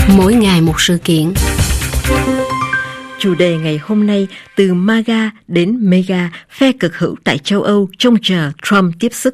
Mỗi ngày một sự kiện. Chủ đề ngày hôm nay từ MAGA đến MEGA, phe cực hữu tại châu Âu trông chờ Trump tiếp sức.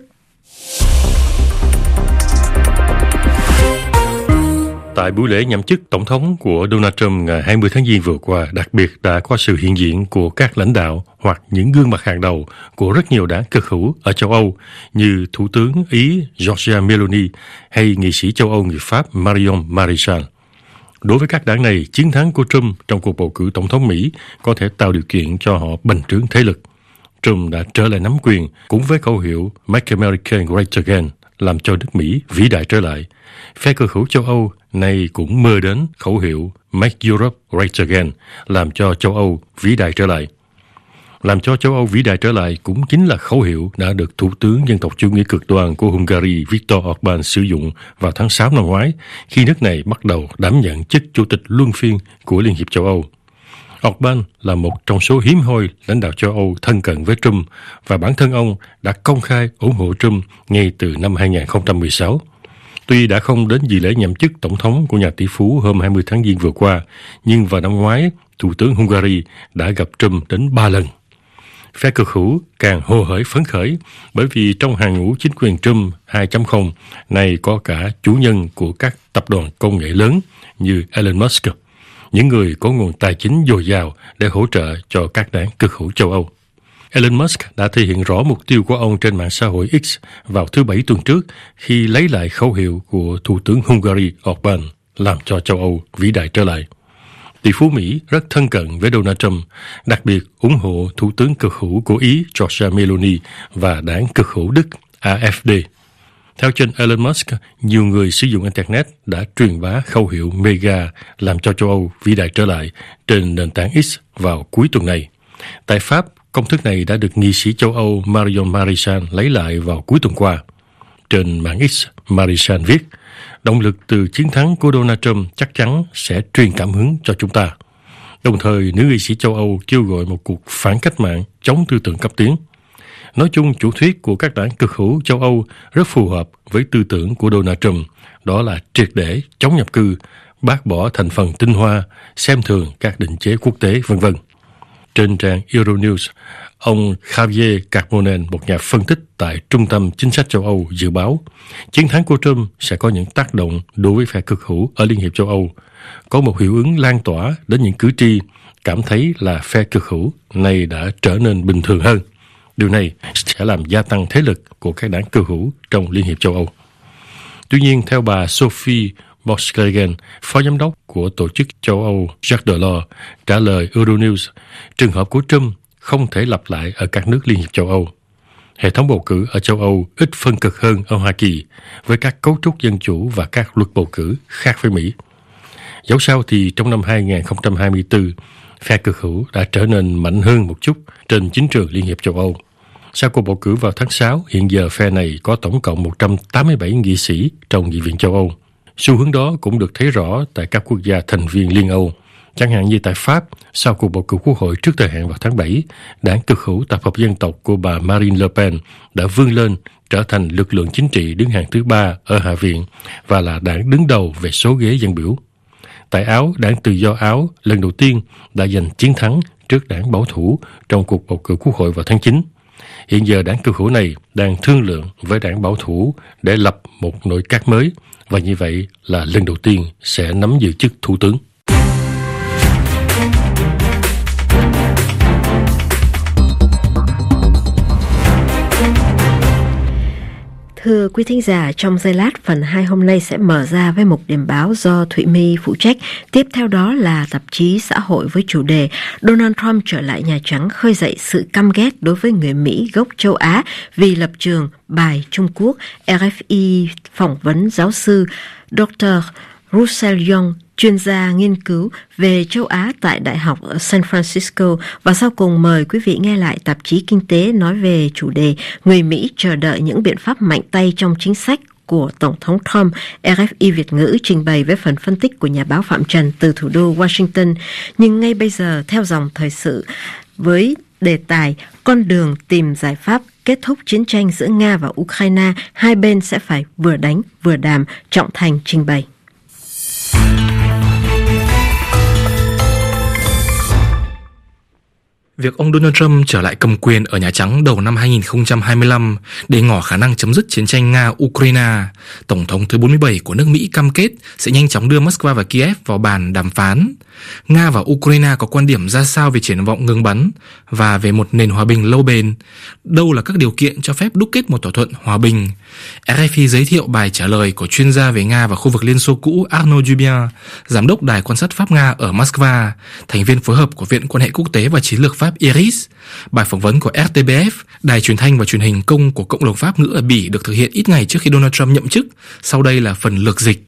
Tại buổi lễ nhậm chức tổng thống của Donald Trump ngày 20 tháng Giêng vừa qua, đặc biệt đã có sự hiện diện của các lãnh đạo hoặc những gương mặt hàng đầu của rất nhiều đảng cực hữu ở châu Âu như Thủ tướng Ý Giorgia Meloni hay nghị sĩ châu Âu người Pháp Marion Maréchal. Đối với các đảng này, chiến thắng của Trump trong cuộc bầu cử tổng thống Mỹ có thể tạo điều kiện cho họ bành trướng thế lực. Trump đã trở lại nắm quyền cũng với khẩu hiệu Make America Great Again, làm cho nước Mỹ vĩ đại trở lại. Phe cực hữu châu Âu này cũng mơ đến khẩu hiệu Make Europe Great Again, làm cho châu Âu vĩ đại trở lại. Làm cho châu Âu vĩ đại trở lại cũng chính là khẩu hiệu đã được Thủ tướng dân tộc chủ nghĩa cực đoan của Hungary Viktor Orbán sử dụng vào tháng 6 năm ngoái, khi nước này bắt đầu đảm nhận chức chủ tịch luân phiên của Liên hiệp châu Âu. Orbán là một trong số hiếm hoi lãnh đạo châu Âu thân cận với Trump, và bản thân ông đã công khai ủng hộ Trump ngay từ năm 2016. Tuy đã không đến dự lễ nhậm chức tổng thống của nhà tỷ phú hôm 20 tháng Giêng vừa qua, nhưng vào năm ngoái, Thủ tướng Hungary đã gặp Trump đến 3 lần. Phe cực hữu càng hồ hởi phấn khởi bởi vì trong hàng ngũ chính quyền Trump 2.0 này có cả chủ nhân của các tập đoàn công nghệ lớn như Elon Musk, những người có nguồn tài chính dồi dào để hỗ trợ cho các đảng cực hữu châu Âu. Elon Musk đã thể hiện rõ mục tiêu của ông trên mạng xã hội X vào thứ Bảy tuần trước khi lấy lại khẩu hiệu của Thủ tướng Hungary Orbán, làm cho châu Âu vĩ đại trở lại. Tỷ phú Mỹ rất thân cận với Donald Trump, đặc biệt ủng hộ Thủ tướng cực hữu của Ý Giorgia Meloni và đảng cực hữu Đức AfD. Theo trên Elon Musk, nhiều người sử dụng Internet đã truyền bá khẩu hiệu MEGA làm cho châu Âu vĩ đại trở lại trên nền tảng X vào cuối tuần này. Tại Pháp, công thức này đã được nghị sĩ châu Âu Marion Maréchal lấy lại vào cuối tuần qua. Trên mạng X, Maréchal viết, động lực từ chiến thắng của Donald Trump chắc chắn sẽ truyền cảm hứng cho chúng ta. Đồng thời, nữ nghị sĩ châu Âu kêu gọi một cuộc phản cách mạng chống tư tưởng cấp tiến. Nói chung, chủ thuyết của các đảng cực hữu châu Âu rất phù hợp với tư tưởng của Donald Trump, đó là triệt để chống nhập cư, bác bỏ thành phần tinh hoa, xem thường các định chế quốc tế, v.v. Trên trang Euronews, ông Javier Carbonell, một nhà phân tích tại Trung tâm Chính sách châu Âu, dự báo chiến thắng của Trump sẽ có những tác động đối với phe cực hữu ở Liên hiệp châu Âu, có một hiệu ứng lan tỏa đến những cử tri cảm thấy là phe cực hữu này đã trở nên bình thường hơn. Điều này sẽ làm gia tăng thế lực của các đảng cực hữu trong Liên hiệp châu Âu. Tuy nhiên, theo bà Sophie Borchgregen, phó giám đốc của Tổ chức châu Âu Jacques Delors, trả lời Euronews, trường hợp của Trump không thể lặp lại ở các nước Liên hiệp châu Âu. Hệ thống bầu cử ở châu Âu ít phân cực hơn ở Hoa Kỳ, với các cấu trúc dân chủ và các luật bầu cử khác với Mỹ. Dẫu sao thì trong năm 2024, phe cực hữu đã trở nên mạnh hơn một chút trên chính trường Liên hiệp châu Âu. Sau cuộc bầu cử vào tháng 6, hiện giờ phe này có tổng cộng 187 nghị sĩ trong Nghị viện châu Âu. Xu hướng đó cũng được thấy rõ tại các quốc gia thành viên Liên Âu. Chẳng hạn như tại Pháp, sau cuộc bầu cử quốc hội trước thời hạn vào tháng 7, đảng cực hữu tập hợp dân tộc của bà Marine Le Pen đã vươn lên trở thành lực lượng chính trị đứng hàng thứ 3 ở Hạ viện và là đảng đứng đầu về số ghế dân biểu. Tại Áo, đảng Tự do Áo lần đầu tiên đã giành chiến thắng trước đảng bảo thủ trong cuộc bầu cử quốc hội vào tháng 9. Hiện giờ đảng cực hữu này đang thương lượng với đảng bảo thủ để lập một nội các mới, và như vậy là lần đầu tiên sẽ nắm giữ chức thủ tướng. Thưa quý thính giả, trong giây lát phần 2 hôm nay sẽ mở ra với một điểm báo do Thụy My phụ trách. Tiếp theo đó là tạp chí xã hội với chủ đề Donald Trump trở lại Nhà Trắng khơi dậy sự căm ghét đối với người Mỹ gốc châu Á vì lập trường bài Trung Quốc. RFI phỏng vấn giáo sư Dr. Russell Young, chuyên gia nghiên cứu về châu Á tại Đại học ở San Francisco. Và sau cùng mời quý vị nghe lại tạp chí Kinh tế nói về chủ đề Người Mỹ chờ đợi những biện pháp mạnh tay trong chính sách của Tổng thống Trump. RFI Việt ngữ trình bày với phần phân tích của nhà báo Phạm Trần từ thủ đô Washington. Nhưng ngay bây giờ, theo dòng thời sự với đề tài Con đường tìm giải pháp kết thúc chiến tranh giữa Nga và Ukraine, hai bên sẽ phải vừa đánh vừa đàm, Trọng Thành trình bày. Việc ông Donald Trump trở lại cầm quyền ở Nhà Trắng đầu năm 2025 để ngỏ khả năng chấm dứt chiến tranh Nga-Ukraine, Tổng thống thứ 47 của nước Mỹ cam kết sẽ nhanh chóng đưa Moscow và Kiev vào bàn đàm phán. Nga và Ukraine có quan điểm ra sao về triển vọng ngừng bắn và về một nền hòa bình lâu bền? Đâu là các điều kiện cho phép đúc kết một thỏa thuận hòa bình? RFI giới thiệu bài trả lời của chuyên gia về Nga và khu vực Liên Xô cũ Arnaud Dubien, giám đốc đài quan sát Pháp Nga ở Moscow, thành viên phối hợp của Viện Quan hệ Quốc tế và Chiến lược Pháp IRIS. Bài phỏng vấn của RTBF, đài truyền thanh và truyền hình công của cộng đồng Pháp ngữ ở Bỉ, được thực hiện ít ngày trước khi Donald Trump nhậm chức. Sau đây là phần lược dịch.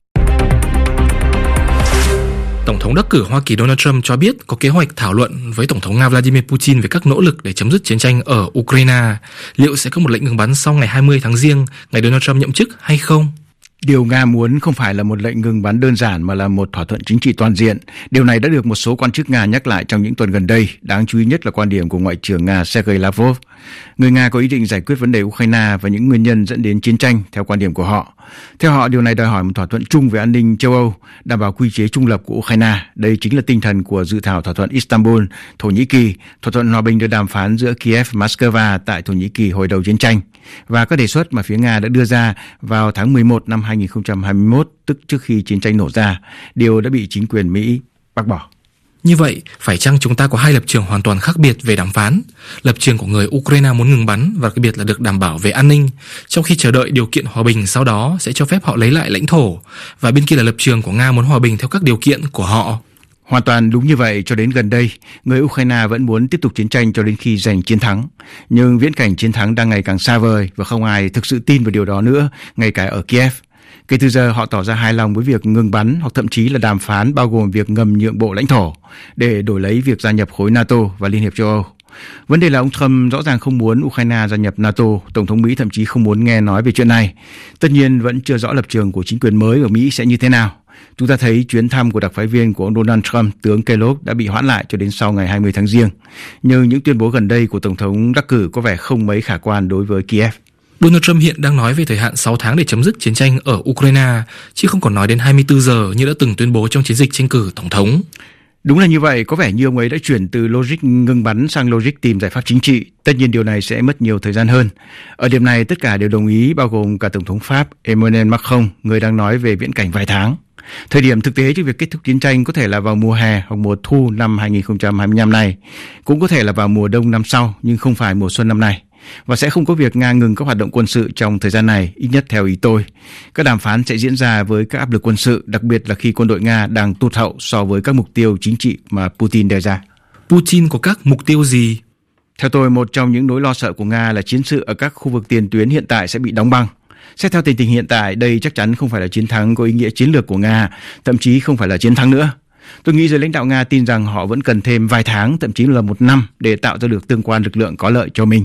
Tổng thống đắc cử Hoa Kỳ Donald Trump cho biết có kế hoạch thảo luận với Tổng thống Nga Vladimir Putin về các nỗ lực để chấm dứt chiến tranh ở Ukraine. Liệu sẽ có một lệnh ngừng bắn sau ngày 20 tháng Giêng, ngày Donald Trump nhậm chức hay không? Điều Nga muốn không phải là một lệnh ngừng bắn đơn giản mà là một thỏa thuận chính trị toàn diện. Điều này đã được một số quan chức Nga nhắc lại trong những tuần gần đây, đáng chú ý nhất là quan điểm của Ngoại trưởng Nga Sergei Lavrov. Người Nga có ý định giải quyết vấn đề Ukraine và những nguyên nhân dẫn đến chiến tranh theo quan điểm của họ. Theo họ, điều này đòi hỏi một thỏa thuận chung về an ninh châu Âu, đảm bảo quy chế trung lập của Ukraine. Đây chính là tinh thần của dự thảo thỏa thuận Istanbul, Thổ Nhĩ Kỳ, thỏa thuận hòa bình được đàm phán giữa Kiev và Moscow tại Thổ Nhĩ Kỳ hồi đầu chiến tranh, và các đề xuất mà phía Nga đã đưa ra vào tháng 11 năm 2021, tức trước khi chiến tranh nổ ra, điều đã bị chính quyền Mỹ bác bỏ. Như vậy, phải chăng chúng ta có hai lập trường hoàn toàn khác biệt về đàm phán? Lập trường của người Ukraine muốn ngừng bắn và đặc biệt là được đảm bảo về an ninh, trong khi chờ đợi điều kiện hòa bình sau đó sẽ cho phép họ lấy lại lãnh thổ. Và bên kia là lập trường của Nga muốn hòa bình theo các điều kiện của họ. Hoàn toàn đúng như vậy. Cho đến gần đây, người Ukraine vẫn muốn tiếp tục chiến tranh cho đến khi giành chiến thắng. Nhưng viễn cảnh chiến thắng đang ngày càng xa vời và không ai thực sự tin vào điều đó nữa, ngay cả ở Kiev. Kể từ giờ, họ tỏ ra hài lòng với việc ngừng bắn hoặc thậm chí là đàm phán bao gồm việc ngầm nhượng bộ lãnh thổ để đổi lấy việc gia nhập khối NATO và Liên hiệp châu Âu. Vấn đề là ông Trump rõ ràng không muốn Ukraine gia nhập NATO. Tổng thống Mỹ thậm chí không muốn nghe nói về chuyện này. Tất nhiên, vẫn chưa rõ lập trường của chính quyền mới ở Mỹ sẽ như thế nào. Chúng ta thấy chuyến thăm của đặc phái viên của ông Donald Trump, tướng Kellogg, đã bị hoãn lại cho đến sau ngày 20 tháng Giêng. Nhưng những tuyên bố gần đây của Tổng thống đắc cử có vẻ không mấy khả quan đối với Kiev. Donald Trump hiện đang nói về thời hạn 6 tháng để chấm dứt chiến tranh ở Ukraine, chứ không còn nói đến 24 giờ như đã từng tuyên bố trong chiến dịch tranh cử tổng thống. Đúng là như vậy, có vẻ như ông ấy đã chuyển từ logic ngừng bắn sang logic tìm giải pháp chính trị. Tất nhiên điều này sẽ mất nhiều thời gian hơn. Ở điểm này tất cả đều đồng ý, bao gồm cả Tổng thống Pháp Emmanuel Macron, người đang nói về viễn cảnh vài tháng. Thời điểm thực tế cho việc kết thúc chiến tranh có thể là vào mùa hè hoặc mùa thu năm 2025 này. Cũng có thể là vào mùa đông năm sau, nhưng không phải mùa xuân năm nay. Và sẽ không có việc Nga ngừng các hoạt động quân sự trong thời gian này, ít nhất theo ý tôi. Các đàm phán sẽ diễn ra với các áp lực quân sự, đặc biệt là khi quân đội Nga đang tụt hậu so với các mục tiêu chính trị mà Putin đề ra. Putin có các mục tiêu gì? Theo tôi, một trong những nỗi lo sợ của Nga là chiến sự ở các khu vực tiền tuyến hiện tại sẽ bị đóng băng. Xét theo tình hình hiện tại, đây chắc chắn không phải là chiến thắng có ý nghĩa chiến lược của Nga, thậm chí không phải là chiến thắng nữa. Tôi nghĩ giới lãnh đạo Nga tin rằng họ vẫn cần thêm vài tháng, thậm chí là một năm để tạo ra được tương quan lực lượng có lợi cho mình.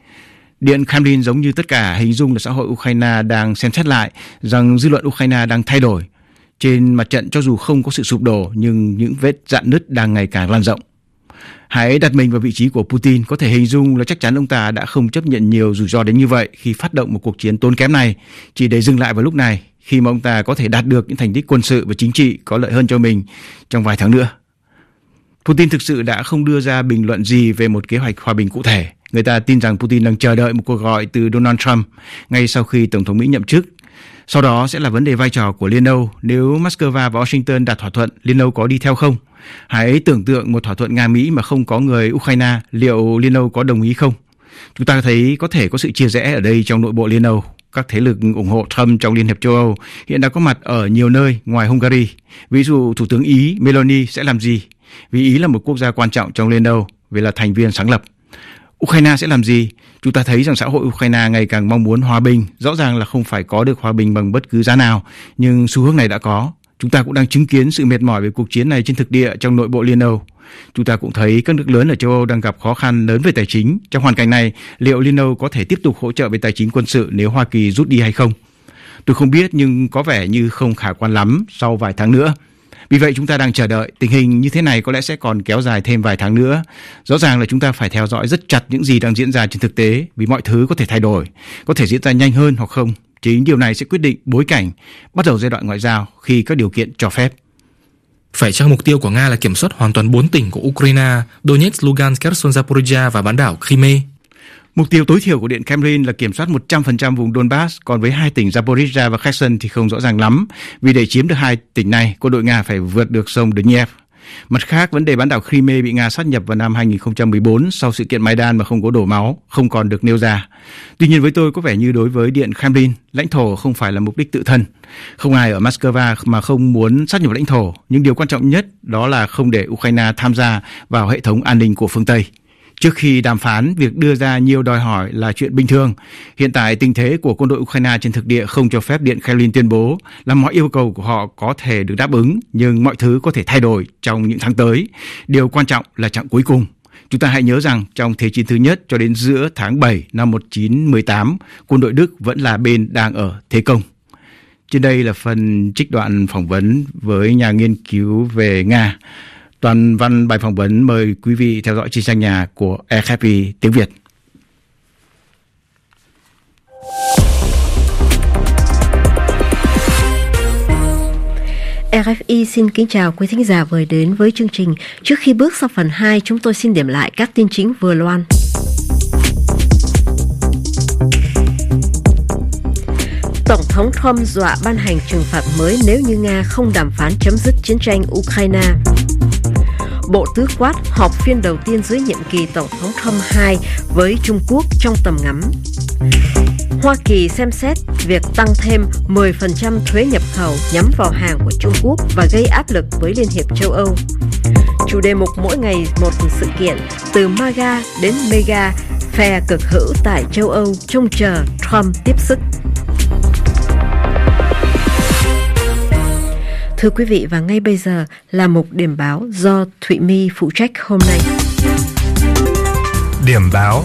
Điện Kremlin giống như tất cả hình dung là xã hội Ukraine đang xem xét lại rằng dư luận Ukraine đang thay đổi. Trên mặt trận cho dù không có sự sụp đổ nhưng những vết rạn nứt đang ngày càng lan rộng. Hãy đặt mình vào vị trí của Putin, có thể hình dung là chắc chắn ông ta đã không chấp nhận nhiều rủi ro đến như vậy khi phát động một cuộc chiến tốn kém này, chỉ để dừng lại vào lúc này khi mà ông ta có thể đạt được những thành tích quân sự và chính trị có lợi hơn cho mình trong vài tháng nữa. Putin thực sự đã không đưa ra bình luận gì về một kế hoạch hòa bình cụ thể. Người ta tin rằng Putin đang chờ đợi một cuộc gọi từ Donald Trump ngay sau khi Tổng thống Mỹ nhậm chức. Sau đó sẽ là vấn đề vai trò của Liên Âu. Nếu Moscow và Washington đạt thỏa thuận, Liên Âu có đi theo không? Hãy tưởng tượng một thỏa thuận Nga-Mỹ mà không có người Ukraine, liệu Liên Âu có đồng ý không? Chúng ta thấy có thể có sự chia rẽ ở đây trong nội bộ Liên Âu. Các thế lực ủng hộ Trump trong Liên hiệp châu Âu hiện đã có mặt ở nhiều nơi ngoài Hungary. Ví dụ Thủ tướng Ý Meloni sẽ làm gì? Vì Ý là một quốc gia quan trọng trong Liên Âu vì là thành viên sáng lập. Ukraine sẽ làm gì? Chúng ta thấy rằng xã hội Ukraine ngày càng mong muốn hòa bình. Rõ ràng là không phải có được hòa bình bằng bất cứ giá nào, nhưng xu hướng này đã có. Chúng ta cũng đang chứng kiến sự mệt mỏi về cuộc chiến này trên thực địa trong nội bộ Liên Âu. Chúng ta cũng thấy các nước lớn ở châu Âu đang gặp khó khăn lớn về tài chính. Trong hoàn cảnh này, liệu Liên Âu có thể tiếp tục hỗ trợ về tài chính quân sự nếu Hoa Kỳ rút đi hay không? Tôi không biết, nhưng có vẻ như không khả quan lắm sau vài tháng nữa. Vì vậy chúng ta đang chờ đợi. Tình hình như thế này có lẽ sẽ còn kéo dài thêm vài tháng nữa. Rõ ràng là chúng ta phải theo dõi rất chặt những gì đang diễn ra trên thực tế, vì mọi thứ có thể thay đổi, có thể diễn ra nhanh hơn hoặc không. Chính điều này sẽ quyết định bối cảnh bắt đầu giai đoạn ngoại giao khi các điều kiện cho phép. Phải chăng mục tiêu của Nga là kiểm soát hoàn toàn 4 tỉnh của Ukraine, Donetsk, Lugansk, Kherson, Zaporizhia và bán đảo Crimea? Mục tiêu tối thiểu của Điện Kremlin là kiểm soát 100% vùng Donbass, còn với 2 tỉnh Zaporizhia và Kherson thì không rõ ràng lắm, vì để chiếm được 2 tỉnh này, quân đội Nga phải vượt được sông Dnieper. Mặt khác, vấn đề bán đảo Crimea bị Nga sát nhập vào năm 2014 sau sự kiện Maidan mà không có đổ máu, không còn được nêu ra. Tuy nhiên với tôi có vẻ như đối với Điện Kremlin, lãnh thổ không phải là mục đích tự thân. Không ai ở Moscow mà không muốn sát nhập lãnh thổ, nhưng điều quan trọng nhất đó là không để Ukraine tham gia vào hệ thống an ninh của phương Tây. Trước khi đàm phán, việc đưa ra nhiều đòi hỏi là chuyện bình thường. Hiện tại, tình thế của quân đội Ukraine trên thực địa không cho phép Điện Kremlin tuyên bố là mọi yêu cầu của họ có thể được đáp ứng, nhưng mọi thứ có thể thay đổi trong những tháng tới. Điều quan trọng là chặng cuối cùng. Chúng ta hãy nhớ rằng trong Thế chiến thứ nhất cho đến giữa tháng 7 năm 1918, quân đội Đức vẫn là bên đang ở thế công. Trên đây là phần trích đoạn phỏng vấn với nhà nghiên cứu về Nga. Toàn văn bài phỏng vấn mời quý vị theo dõi trên trang nhà của RFI tiếng Việt. RFI xin kính chào quý thính giả vừa đến với chương trình. Trước khi bước sang phần 2, chúng tôi xin điểm lại các tin chính vừa loan. Tổng thống Trump dọa ban hành trừng phạt mới nếu như Nga không đàm phán chấm dứt chiến tranh Ukraine. Bộ Tứ quát họp phiên đầu tiên dưới nhiệm kỳ Tổng thống Trump 2 với Trung Quốc trong tầm ngắm. Hoa Kỳ xem xét việc tăng thêm 10% thuế nhập khẩu nhắm vào hàng của Trung Quốc và gây áp lực với Liên hiệp châu Âu. Chủ đề mục mỗi ngày một sự kiện, từ MAGA đến MEGA, phe cực hữu tại châu Âu trông chờ Trump tiếp sức. Thưa quý vị, và ngay bây giờ là mục điểm báo do Thụy My phụ trách hôm nay. Điểm báo.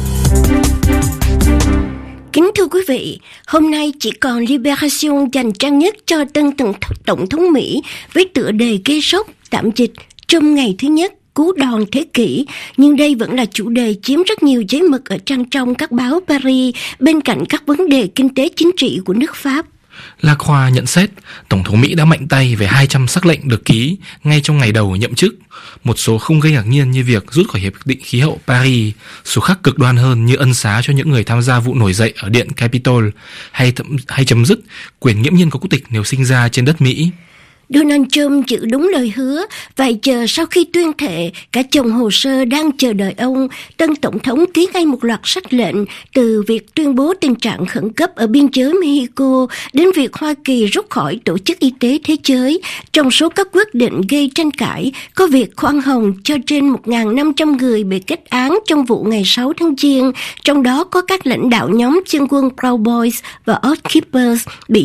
Kính thưa quý vị, hôm nay chỉ còn Libération dành trang nhất cho tân Tổng thống Mỹ với tựa đề gây sốc tạm dịch trong ngày thứ nhất cú đòn thế kỷ, nhưng đây vẫn là chủ đề chiếm rất nhiều giấy mực ở trang trong các báo Paris bên cạnh các vấn đề kinh tế chính trị của nước Pháp. Lacroix nhận xét, Tổng thống Mỹ đã mạnh tay về 200 sắc lệnh được ký ngay trong ngày đầu nhậm chức. Một số không gây ngạc nhiên như việc rút khỏi Hiệp định Khí hậu Paris, số khác cực đoan hơn như ân xá cho những người tham gia vụ nổi dậy ở Điện Capitol, hay chấm dứt quyền nghiễm nhiên có quốc tịch nếu sinh ra trên đất Mỹ. Donald Trump giữ đúng lời hứa. Vài giờ sau khi tuyên thệ, cả chồng hồ sơ đang chờ đợi ông, tân tổng thống ký ngay một loạt sắc lệnh, từ việc tuyên bố tình trạng khẩn cấp ở biên giới Mexico đến việc Hoa Kỳ rút khỏi Tổ chức Y tế Thế giới. Trong số các quyết định gây tranh cãi, có việc khoan hồng cho trên 1.500 người bị kết án trong vụ ngày 6 tháng Giêng, trong đó có các lãnh đạo nhóm dân quân Proud Boys và Oath Keepers bị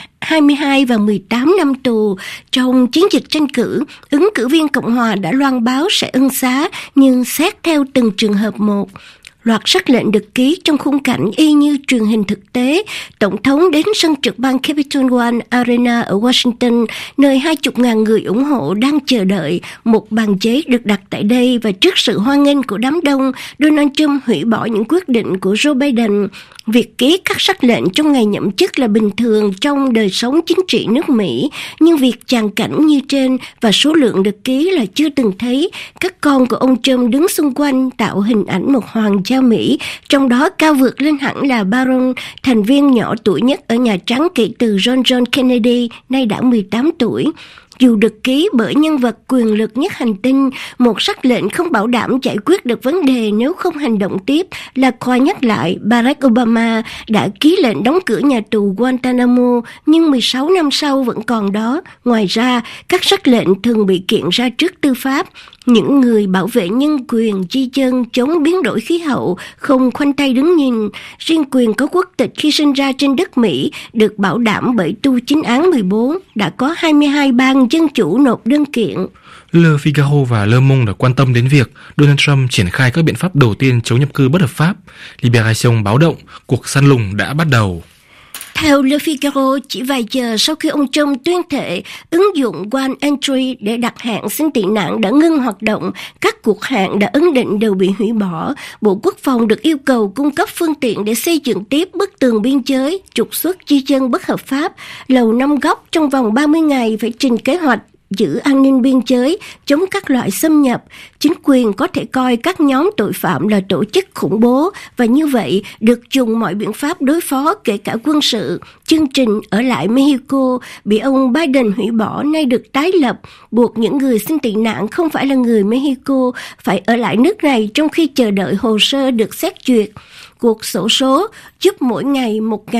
22 và 18 năm tù. Trong chiến dịch tranh cử, ứng cử viên Cộng hòa đã loan báo sẽ ân xá, nhưng xét theo từng trường hợp một. Loạt sắc lệnh được ký trong khung cảnh y như truyền hình thực tế. Tổng thống đến sân trực bang Capitol One Arena ở Washington, nơi 20.000 người ủng hộ đang chờ đợi. Một bàn giấy được đặt tại đây và trước sự hoan nghênh của đám đông, Donald Trump hủy bỏ những quyết định của Joe Biden. Việc ký các sắc lệnh trong ngày nhậm chức là bình thường trong đời sống chính trị nước Mỹ, nhưng việc tràng cảnh như trên và số lượng được ký là chưa từng thấy. Các con của ông Trump đứng xung quanh tạo hình ảnh một hoàng gia Mỹ, trong đó cao vượt lên hẳn là Barron, thành viên nhỏ tuổi nhất ở Nhà Trắng kể từ John Kennedy, nay đã 18 tuổi. Dù được ký bởi nhân vật quyền lực nhất hành tinh, một sắc lệnh không bảo đảm giải quyết được vấn đề nếu không hành động tiếp. Lacroix nhắc lại, Barack Obama đã ký lệnh đóng cửa nhà tù Guantanamo, nhưng 16 năm sau vẫn còn đó. Ngoài ra, các sắc lệnh thường bị kiện ra trước tư pháp. Những người bảo vệ nhân quyền, di dân, chống biến đổi khí hậu không khoanh tay đứng nhìn. Riêng quyền có quốc tịch khi sinh ra trên đất Mỹ được bảo đảm bởi tu chính án 14. Đã có 22 bang dân chủ nộp đơn kiện. Le Figaro và Le Monde đã quan tâm đến việc Donald Trump triển khai các biện pháp đầu tiên chống nhập cư bất hợp pháp. Libération báo động cuộc săn lùng đã bắt đầu. Theo Le Figaro, chỉ vài giờ sau khi ông Trump tuyên thệ, ứng dụng One Entry để đặt hạn xin tị nạn đã ngưng hoạt động. Các cuộc hạn đã ấn định đều bị hủy bỏ. Bộ Quốc phòng được yêu cầu cung cấp phương tiện để xây dựng tiếp bức tường biên giới, trục xuất di dân bất hợp pháp. Lầu Năm Góc trong vòng 30 ngày phải trình kế hoạch giữ an ninh biên giới, chống các loại xâm nhập. Chính quyền có thể coi các nhóm tội phạm là tổ chức khủng bố và như vậy được dùng mọi biện pháp đối phó, kể cả quân sự. Chương trình ở lại Mexico bị ông Biden hủy bỏ nay được tái lập, buộc những người xin tị nạn không phải là người Mexico phải ở lại nước này trong khi chờ đợi hồ sơ được xét duyệt. Cuộc xổ số giúp mỗi ngày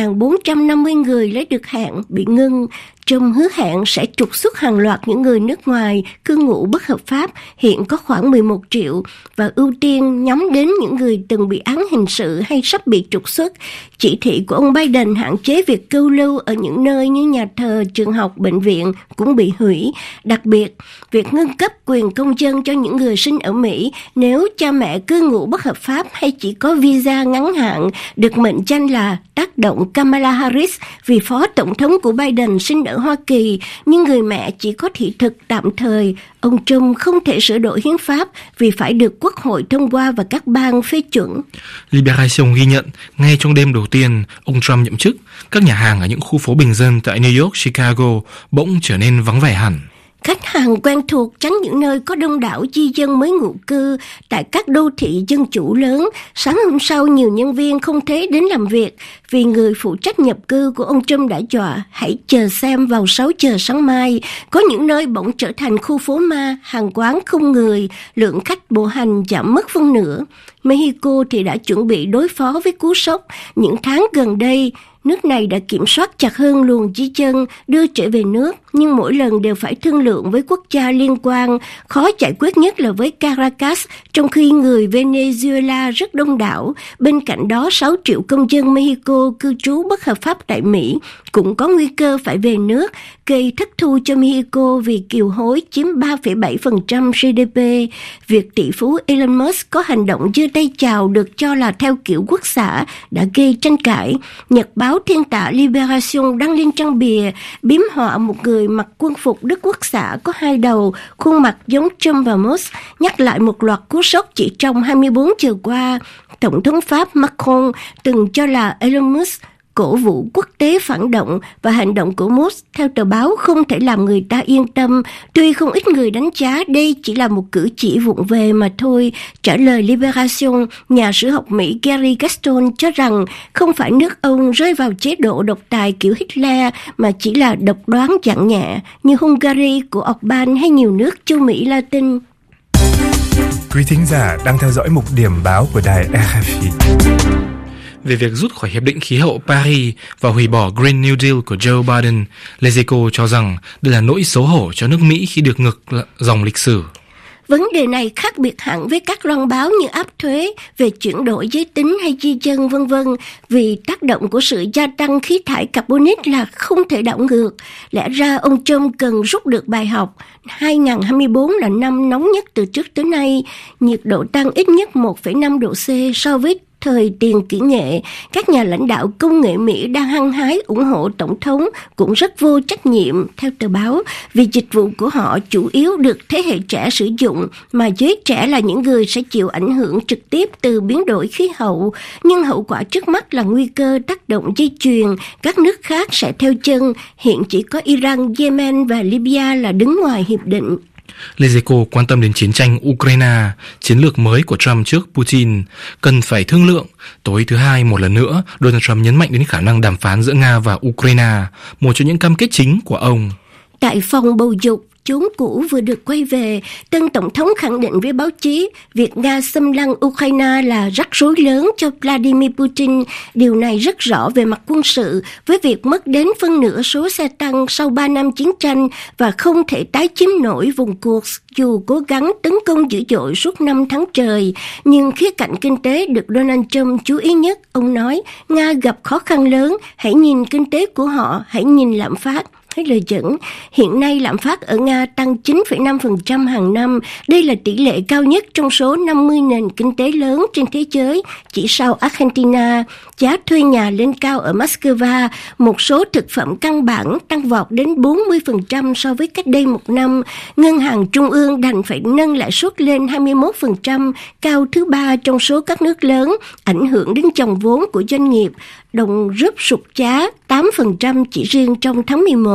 1.450 người lấy được hạn bị ngưng. Trump hứa hẹn sẽ trục xuất hàng loạt những người nước ngoài cư ngụ bất hợp pháp, hiện có khoảng 11 triệu, và ưu tiên nhắm đến những người từng bị án hình sự hay sắp bị trục xuất. Chỉ thị của ông Biden hạn chế việc cư lưu ở những nơi như nhà thờ, trường học, bệnh viện cũng bị hủy. Đặc biệt, việc ngưng cấp quyền công dân cho những người sinh ở Mỹ nếu cha mẹ cư ngụ bất hợp pháp hay chỉ có visa ngắn hạn được mệnh danh là tác động Kamala Harris vì phó tổng thống của Biden sinh ở Hoa Kỳ, nhưng người mẹ chỉ có thị thực tạm thời. Ông Trump không thể sửa đổi hiến pháp vì phải được Quốc hội thông qua và các bang phê chuẩn. Liberation ghi nhận, ngay trong đêm đầu tiên ông Trump nhậm chức, các nhà hàng ở những khu phố bình dân tại New York, Chicago bỗng trở nên vắng vẻ hẳn. Khách hàng quen thuộc tránh những nơi có đông đảo di dân mới ngụ cư tại các đô thị dân chủ lớn. Sáng hôm sau, nhiều nhân viên không thể đến làm việc vì người phụ trách nhập cư của ông Trump đã dọa hãy chờ xem vào 6 giờ sáng mai. Có những nơi bỗng trở thành khu phố ma, hàng quán không người, lượng khách bộ hành giảm mất phân nửa. Mexico thì đã chuẩn bị đối phó với cú sốc. Những tháng gần đây, nước này đã kiểm soát chặt hơn luồng di dân đưa trở về nước, nhưng mỗi lần đều phải thương lượng với quốc gia liên quan. Khó giải quyết nhất là với Caracas, trong khi người Venezuela rất đông đảo. Bên cạnh đó, 6 triệu công dân Mexico cư trú bất hợp pháp tại Mỹ cũng có nguy cơ phải về nước, gây thất thu cho Mexico vì kiều hối chiếm 3,7% GDP. Việc tỷ phú Elon Musk có hành động giơ tay chào được cho là theo kiểu quốc xã đã gây tranh cãi. Nhật báo Thiên Tạ Liberation đăng lên trang bìa biếm họa một người mặc quân phục Đức Quốc xã có 2 đầu, khuôn mặt giống Trump và Musk, nhắc lại một loạt cú sốc chỉ trong 24 giờ qua. Tổng thống Pháp Macron từng cho là Elon Musk cổ vũ quốc tế phản động và hành động của Musk theo tờ báo không thể làm người ta yên tâm, tuy không ít người đánh giá đây chỉ là một cử chỉ vụng về mà thôi. Trả lời Liberation, nhà sử học Mỹ Gary Gaston cho rằng không phải nước ông rơi vào chế độ độc tài kiểu Hitler mà chỉ là độc đoán dạng nhẹ như Hungary của Orbán hay nhiều nước châu Mỹ Latin. Quý thính giả đang theo dõi mục điểm báo của đài RFI. Về việc rút khỏi Hiệp định Khí hậu Paris và hủy bỏ Green New Deal của Joe Biden, Lezeco cho rằng đây là nỗi xấu hổ cho nước Mỹ khi được ngược dòng lịch sử. Vấn đề này khác biệt hẳn với các loan báo như áp thuế, về chuyển đổi giới tính hay di dân v.v. vì tác động của sự gia tăng khí thải carbonic là không thể đảo ngược. Lẽ ra ông Trump cần rút được bài học. 2024 là năm nóng nhất từ trước tới nay, nhiệt độ tăng ít nhất 1,5 độ C so với thời tiền kỷ nghệ. Các nhà lãnh đạo công nghệ Mỹ đang hăng hái ủng hộ tổng thống cũng rất vô trách nhiệm, theo tờ báo, vì dịch vụ của họ chủ yếu được thế hệ trẻ sử dụng, mà giới trẻ là những người sẽ chịu ảnh hưởng trực tiếp từ biến đổi khí hậu. Nhưng hậu quả trước mắt là nguy cơ tác động dây chuyền, các nước khác sẽ theo chân. Hiện chỉ có Iran, Yemen và Libya là đứng ngoài hiệp định. Lezeco quan tâm đến chiến tranh Ukraine, chiến lược mới của Trump trước Putin, cần phải thương lượng. Tối thứ Hai, một lần nữa, Donald Trump nhấn mạnh đến khả năng đàm phán giữa Nga và Ukraine, một trong những cam kết chính của ông. Tại phòng bầu dục, chốn cũ vừa được quay về, tân tổng thống khẳng định với báo chí việc Nga xâm lăng Ukraine là rắc rối lớn cho Vladimir Putin. Điều này rất rõ về mặt quân sự, với việc mất đến phân nửa số xe tăng sau 3 năm chiến tranh và không thể tái chiếm nổi vùng Kursk dù cố gắng tấn công dữ dội suốt 5 tháng trời. Nhưng khía cạnh kinh tế được Donald Trump chú ý nhất. Ông nói, Nga gặp khó khăn lớn, hãy nhìn kinh tế của họ, hãy nhìn lạm phát. Thấy lời dẫn, hiện nay lạm phát ở Nga tăng 9,5% hàng năm. Đây là tỷ lệ cao nhất trong số 50 nền kinh tế lớn trên thế giới, chỉ sau Argentina. Giá thuê nhà lên cao ở Moscow, một số thực phẩm căn bản tăng vọt đến 40% so với cách đây một năm. Ngân hàng Trung ương đành phải nâng lãi suất lên 21%, cao thứ 3 trong số các nước lớn, ảnh hưởng đến dòng vốn của doanh nghiệp. Đồng rúp sụt giá 8% chỉ riêng trong tháng 11.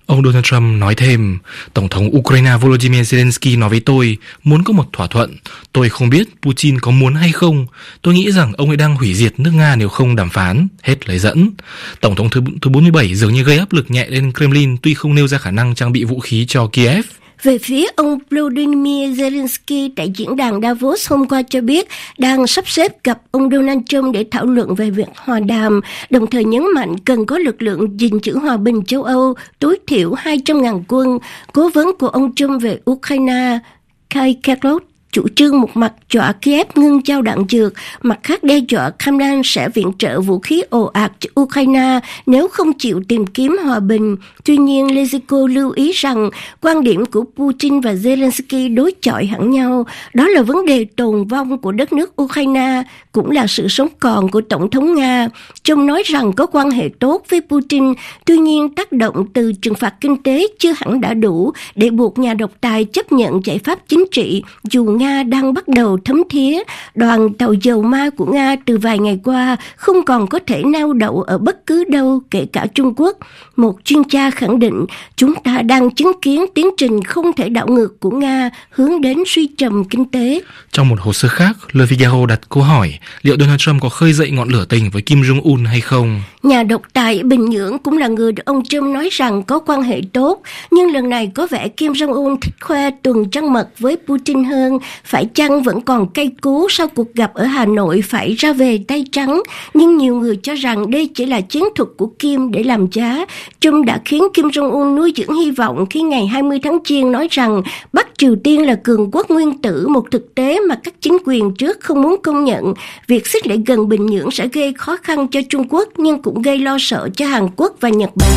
Ông Donald Trump nói thêm, Tổng thống Ukraine Volodymyr Zelensky nói với tôi muốn có một thỏa thuận. Tôi không biết Putin có muốn hay không. Tôi nghĩ rằng ông ấy đang hủy diệt nước Nga nếu không đàm phán. Hết lời dẫn. Tổng thống thứ 47 dường như gây áp lực nhẹ lên Kremlin tuy không nêu ra khả năng trang bị vũ khí cho Kiev. Về phía ông Volodymyr Zelensky tại diễn đàn Davos hôm qua cho biết đang sắp xếp gặp ông Donald Trump để thảo luận về việc hòa đàm, đồng thời nhấn mạnh cần có lực lượng gìn giữ hòa bình châu Âu tối thiểu 200.000 quân. Cố vấn của ông Trump về Ukraine, Kai Kellogg, chủ trương một mặt dọa Kiev ngưng giao đạn dược, mặt khác đe dọa Kremlin sẽ viện trợ vũ khí ồ ạt cho Ukraine nếu không chịu tìm kiếm hòa bình. Tuy nhiên, Leziko lưu ý rằng quan điểm của Putin và Zelensky đối chọi hẳn nhau. Đó là vấn đề tồn vong của đất nước Ukraine, cũng là sự sống còn của Tổng thống Nga. Trump nói rằng có quan hệ tốt với Putin, tuy nhiên tác động từ trừng phạt kinh tế chưa hẳn đã đủ để buộc nhà độc tài chấp nhận giải pháp chính trị, dù Nga đang bắt đầu thấm thía. Đoàn tàu dầu ma của Nga từ vài ngày qua không còn có thể neo đậu ở bất cứ đâu, kể cả Trung Quốc. Một chuyên gia khẳng định chúng ta đang chứng kiến tiến trình không thể đảo ngược của Nga hướng đến suy trầm kinh tế. Trong một hồ sơ khác, Le Figaro đặt câu hỏi liệu Donald Trump có khơi dậy ngọn lửa tình với Kim Jong-un hay không? Nhà độc tài ở Bình Nhưỡng cũng là người được ông Trump nói rằng có quan hệ tốt, nhưng lần này có vẻ Kim Jong-un thích khoe tuần trăng mật với Putin hơn. Phải chăng vẫn còn cay cú sau cuộc gặp ở Hà Nội phải ra về tay trắng, nhưng nhiều người cho rằng đây chỉ là chiến thuật của Kim để làm giá. Trump đã khiến Kim Jong-un nuôi dưỡng hy vọng khi ngày 20 tháng Giêng nói rằng Bắc Triều Tiên là cường quốc nguyên tử, một thực tế mà các chính quyền trước không muốn công nhận. Việc xích lại gần Bình Nhưỡng sẽ gây khó khăn cho Trung Quốc nhưng cũng gây lo sợ cho Hàn Quốc và Nhật Bản.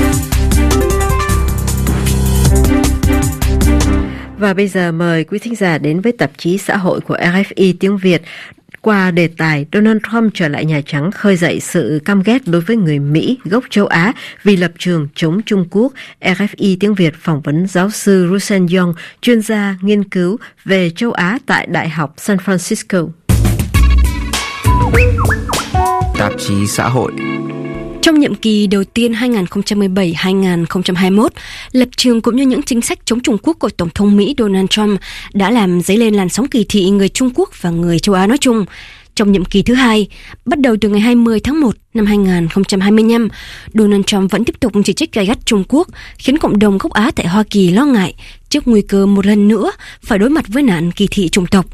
Và bây giờ mời quý thính giả đến với tạp chí xã hội của RFI tiếng Việt. Qua đề tài Donald Trump trở lại Nhà Trắng khơi dậy sự căm ghét đối với người Mỹ gốc châu Á vì lập trường chống Trung Quốc, RFI tiếng Việt phỏng vấn giáo sư Rusen Young, chuyên gia nghiên cứu về châu Á tại Đại học San Francisco. Tạp chí xã hội. Trong nhiệm kỳ đầu tiên 2017-2021, lập trường cũng như những chính sách chống Trung Quốc của Tổng thống Mỹ Donald Trump đã làm dấy lên làn sóng kỳ thị người Trung Quốc và người châu Á nói chung. Trong nhiệm kỳ thứ hai, bắt đầu từ ngày 20 tháng 1 năm 2025, Donald Trump vẫn tiếp tục chỉ trích gay gắt Trung Quốc, khiến cộng đồng gốc Á tại Hoa Kỳ lo ngại trước nguy cơ một lần nữa phải đối mặt với nạn kỳ thị chủng tộc.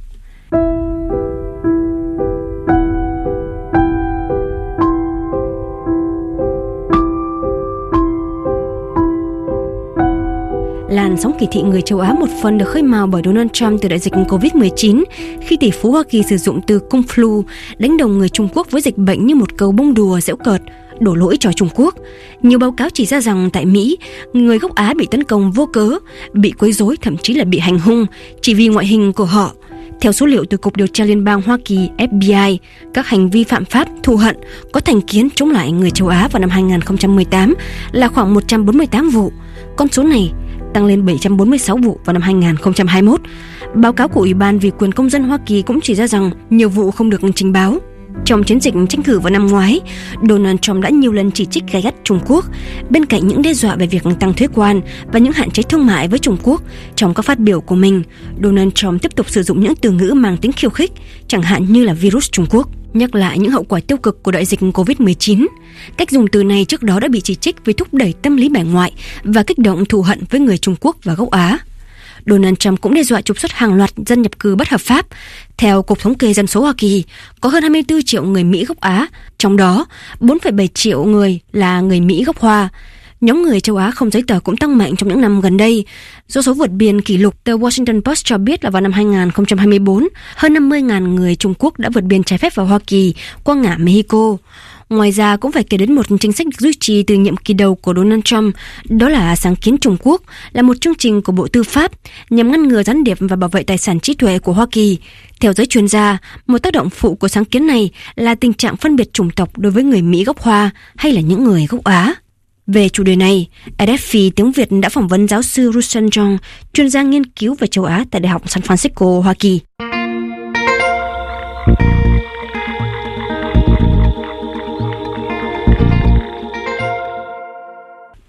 Làn sóng kỳ thị người châu Á một phần được khơi mào bởi Donald Trump từ đại dịch Covid-19, khi tỷ phú Hoa Kỳ sử dụng từ Kung Flu đánh đồng người Trung Quốc với dịch bệnh như một câu bông đùa giễu cợt, đổ lỗi cho Trung Quốc. Nhiều báo cáo chỉ ra rằng tại Mỹ, người gốc Á bị tấn công vô cớ, bị quấy rối, thậm chí là bị hành hung chỉ vì ngoại hình của họ. Theo số liệu từ Cục Điều tra Liên bang Hoa Kỳ FBI, các hành vi phạm pháp, thù hận, có thành kiến chống lại người châu Á vào năm 2018 là khoảng 148 vụ. Con số này tăng lên 746 vụ vào năm 2021. Báo cáo của Ủy ban vì quyền công dân Hoa Kỳ cũng chỉ ra rằng nhiều vụ không được trình báo. Trong chiến dịch tranh cử vào năm ngoái, Donald Trump đã nhiều lần chỉ trích gay gắt Trung Quốc, bên cạnh những đe dọa về việc tăng thuế quan và những hạn chế thương mại với Trung Quốc. Trong các phát biểu của mình, Donald Trump tiếp tục sử dụng những từ ngữ mang tính khiêu khích, chẳng hạn như là virus Trung Quốc, nhắc lại những hậu quả tiêu cực của đại dịch Covid-19. Cách dùng từ này trước đó đã bị chỉ trích vì thúc đẩy tâm lý bẻ ngoại và kích động thù hận với người Trung Quốc và gốc Á. Donald Trump cũng đe dọa trục xuất hàng loạt dân nhập cư bất hợp pháp. Theo Cục Thống kê Dân số Hoa Kỳ, có hơn 24 triệu người Mỹ gốc Á, trong đó 4,7 triệu người là người Mỹ gốc Hoa. Nhóm người châu Á không giấy tờ cũng tăng mạnh trong những năm gần đây. Do số vượt biên kỷ lục, tờ Washington Post cho biết là vào năm 2024, hơn 50.000 người Trung Quốc đã vượt biên trái phép vào Hoa Kỳ qua ngã Mexico. Ngoài ra cũng phải kể đến một chính sách được duy trì từ nhiệm kỳ đầu của Donald Trump, đó là sáng kiến Trung Quốc, là một chương trình của Bộ Tư pháp nhằm ngăn ngừa gián điệp và bảo vệ tài sản trí tuệ của Hoa Kỳ. Theo giới chuyên gia, một tác động phụ của sáng kiến này là tình trạng phân biệt chủng tộc đối với người Mỹ gốc Hoa hay là những người gốc Á. Về chủ đề này, RFI tiếng Việt đã phỏng vấn giáo sư Rusen Young, chuyên gia nghiên cứu về châu Á tại Đại học San Francisco, Hoa Kỳ.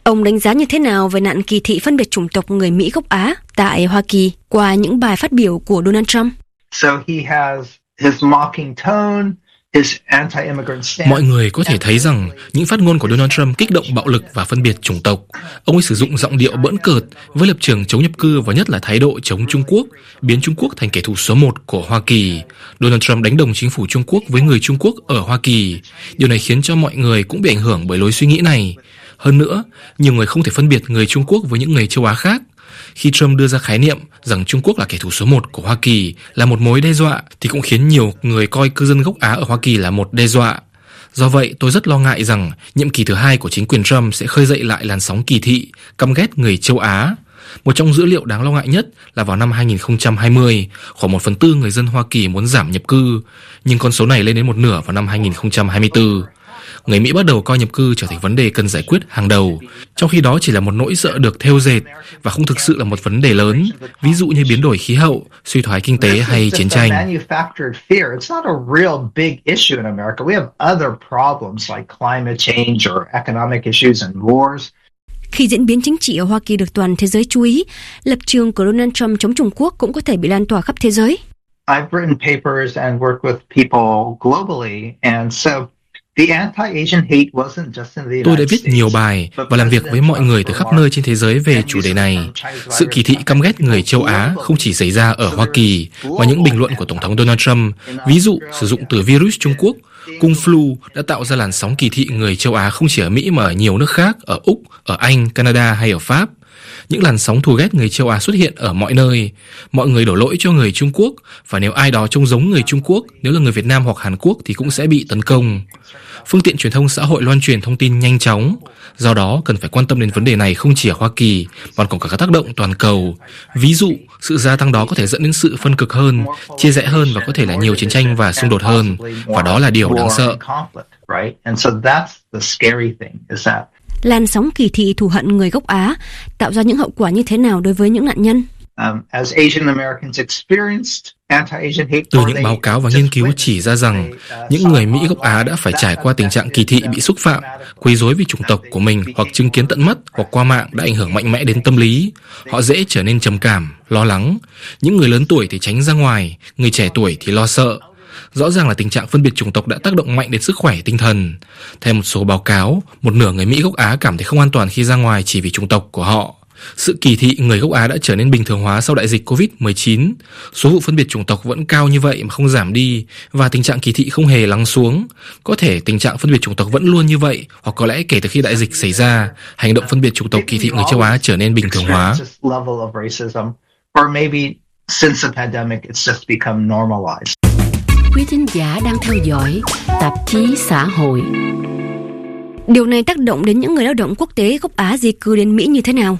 Ông đánh giá như thế nào về nạn kỳ thị phân biệt chủng tộc người Mỹ gốc Á tại Hoa Kỳ qua những bài phát biểu của Donald Trump? Mọi người có thể thấy rằng những phát ngôn của Donald Trump kích động bạo lực và phân biệt chủng tộc. Ông ấy sử dụng giọng điệu bỡn cợt với lập trường chống nhập cư và nhất là thái độ chống Trung Quốc, biến Trung Quốc thành kẻ thù số 1 của Hoa Kỳ. Donald Trump đánh đồng chính phủ Trung Quốc với người Trung Quốc ở Hoa Kỳ. Điều này khiến cho mọi người cũng bị ảnh hưởng bởi lối suy nghĩ này. Hơn nữa, nhiều người không thể phân biệt người Trung Quốc với những người châu Á khác. Khi Trump đưa ra khái niệm rằng Trung Quốc là kẻ thù số 1 của Hoa Kỳ, là một mối đe dọa, thì cũng khiến nhiều người coi cư dân gốc Á ở Hoa Kỳ là một đe dọa. Do vậy, tôi rất lo ngại rằng nhiệm kỳ thứ 2 của chính quyền Trump sẽ khơi dậy lại làn sóng kỳ thị, căm ghét người châu Á. Một trong dữ liệu đáng lo ngại nhất là vào năm 2020, khoảng 1/4 người dân Hoa Kỳ muốn giảm nhập cư, nhưng con số này lên đến 1/2 vào năm 2024. Người Mỹ bắt đầu coi nhập cư trở thành vấn đề cần giải quyết hàng đầu, trong khi đó chỉ là một nỗi sợ được thêu dệt và không thực sự là một vấn đề lớn, ví dụ như biến đổi khí hậu, suy thoái kinh tế hay chiến tranh. Khi diễn biến chính trị ở Hoa Kỳ được toàn thế giới chú ý, lập trường của Donald Trump chống Trung Quốc cũng có thể bị lan tỏa khắp thế giới. I've written papers and worked with people globally, and so tôi đã viết nhiều bài và làm việc với mọi người từ khắp nơi trên thế giới về chủ đề này. Sự kỳ thị căm ghét người châu Á không chỉ xảy ra ở Hoa Kỳ, mà những bình luận của Tổng thống Donald Trump, ví dụ sử dụng từ virus Trung Quốc, cung flu, đã tạo ra làn sóng kỳ thị người châu Á không chỉ ở Mỹ mà ở nhiều nước khác, ở Úc, ở Anh, Canada hay ở Pháp. Những làn sóng thù ghét người châu Á xuất hiện ở mọi nơi. Mọi người đổ lỗi cho người Trung Quốc, và nếu ai đó trông giống người Trung Quốc, nếu là người Việt Nam hoặc Hàn Quốc thì cũng sẽ bị tấn công. Phương tiện truyền thông xã hội loan truyền thông tin nhanh chóng. Do đó, cần phải quan tâm đến vấn đề này không chỉ ở Hoa Kỳ, mà còn có các tác động toàn cầu. Ví dụ, sự gia tăng đó có thể dẫn đến sự phân cực hơn, chia rẽ hơn và có thể là nhiều chiến tranh và xung đột hơn. Và đó là điều đáng sợ. Làn sóng kỳ thị thù hận người gốc Á tạo ra những hậu quả như thế nào đối với những nạn nhân? Từ những báo cáo và nghiên cứu chỉ ra rằng những người Mỹ gốc Á đã phải trải qua tình trạng kỳ thị, bị xúc phạm, quấy rối vì chủng tộc của mình hoặc chứng kiến tận mắt hoặc qua mạng đã ảnh hưởng mạnh mẽ đến tâm lý. Họ dễ trở nên trầm cảm, lo lắng. Những người lớn tuổi thì tránh ra ngoài, người trẻ tuổi thì lo sợ. Rõ ràng là tình trạng phân biệt chủng tộc đã tác động mạnh đến sức khỏe tinh thần. Theo một số báo cáo, 1/2 người Mỹ gốc Á cảm thấy không an toàn khi ra ngoài chỉ vì chủng tộc của họ. Sự kỳ thị người gốc Á đã trở nên bình thường hóa sau đại dịch Covid-19. Số vụ phân biệt chủng tộc vẫn cao như vậy mà không giảm đi, và tình trạng kỳ thị không hề lắng xuống. Có thể tình trạng phân biệt chủng tộc vẫn luôn như vậy, hoặc có lẽ kể từ khi đại dịch xảy ra, hành động phân biệt chủng tộc kỳ thị người châu Á trở nên bình thường hóa. Quý thính giả đang theo dõi tạp chí xã hội. Điều này tác động đến những người lao động quốc tế gốc Á di cư đến Mỹ như thế nào?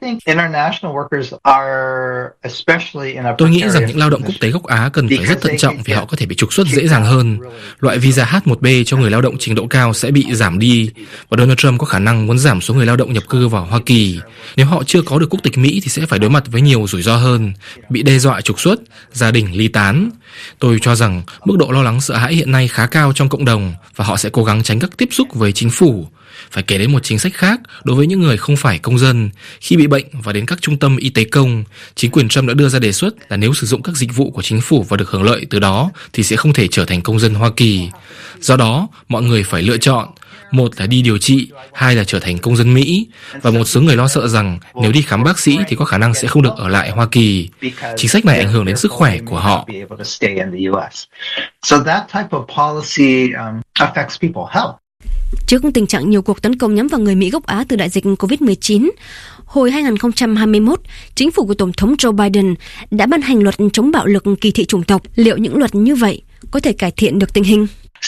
Tôi nghĩ rằng những lao động quốc tế gốc Á cần phải rất thận trọng vì họ có thể bị trục xuất dễ dàng hơn. Loại visa H1B cho người lao động trình độ cao sẽ bị giảm đi, và Donald Trump có khả năng muốn giảm số người lao động nhập cư vào Hoa Kỳ. Nếu họ chưa có được quốc tịch Mỹ thì sẽ phải đối mặt với nhiều rủi ro hơn, bị đe dọa trục xuất, gia đình ly tán. Tôi cho rằng mức độ lo lắng sợ hãi hiện nay khá cao trong cộng đồng, và họ sẽ cố gắng tránh các tiếp xúc với chính phủ. Phải kể đến một chính sách khác đối với những người không phải công dân. Khi bị bệnh và đến các trung tâm y tế công, chính quyền Trump đã đưa ra đề xuất là nếu sử dụng các dịch vụ của chính phủ và được hưởng lợi từ đó thì sẽ không thể trở thành công dân Hoa Kỳ. Do đó, mọi người phải lựa chọn. Một là đi điều trị, hai là trở thành công dân Mỹ. Và một số người lo sợ rằng nếu đi khám bác sĩ thì có khả năng sẽ không được ở lại Hoa Kỳ. Chính sách này ảnh hưởng đến sức khỏe của họ. Trước tình trạng nhiều cuộc tấn công nhắm vào người Mỹ gốc Á từ đại dịch Covid-19, hồi 2021, chính phủ của Tổng thống Joe Biden đã ban hành luật chống bạo lực kỳ thị chủng tộc. Liệu những luật như vậy có thể cải thiện được tình hình?